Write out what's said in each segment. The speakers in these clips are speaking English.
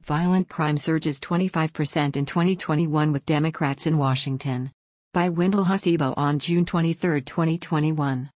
Violent crime surges 25% in 2021 with Democrats in Washington. By Wendell Hasebo on June 23, 2021.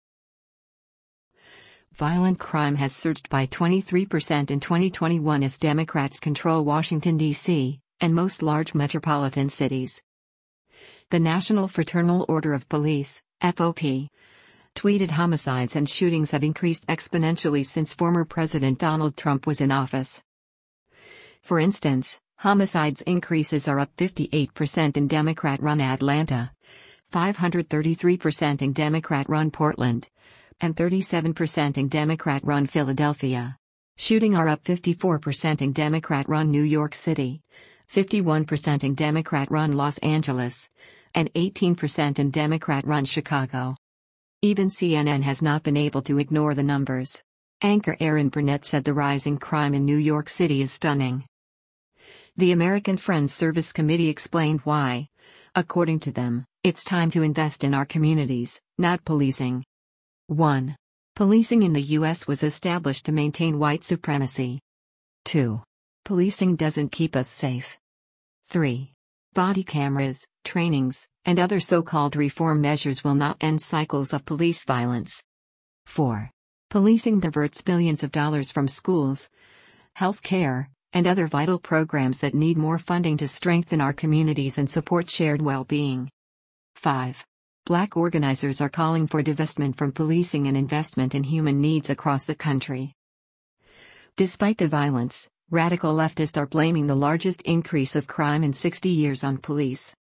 Violent crime has surged by 23% in 2021 as Democrats control Washington, D.C., and most large metropolitan cities. The National Fraternal Order of Police, FOP, tweeted homicides and shootings have increased exponentially since former President Donald Trump was in office. For instance, homicides increases are up 58% in Democrat-run Atlanta, 533% in Democrat-run Portland, and 37% in Democrat-run Philadelphia. Shooting are up 54% in Democrat-run New York City, 51% in Democrat-run Los Angeles, and 18% in Democrat-run Chicago. Even CNN has not been able to ignore the numbers. Anchor Erin Burnett said the rising crime in New York City is stunning. The American Friends Service Committee explained why. According to them, it's time to invest in our communities, not policing. 1. Policing in the U.S. was established to maintain white supremacy. 2. Policing doesn't keep us safe. 3. Body cameras, trainings, and other so-called reform measures will not end cycles of police violence. 4. Policing diverts billions of dollars from schools, health care, and other vital programs that need more funding to strengthen our communities and support shared well-being. 5. Black organizers are calling for divestment from policing and investment in human needs across the country. Despite the violence, radical leftists are blaming the largest increase of crime in 60 years on police.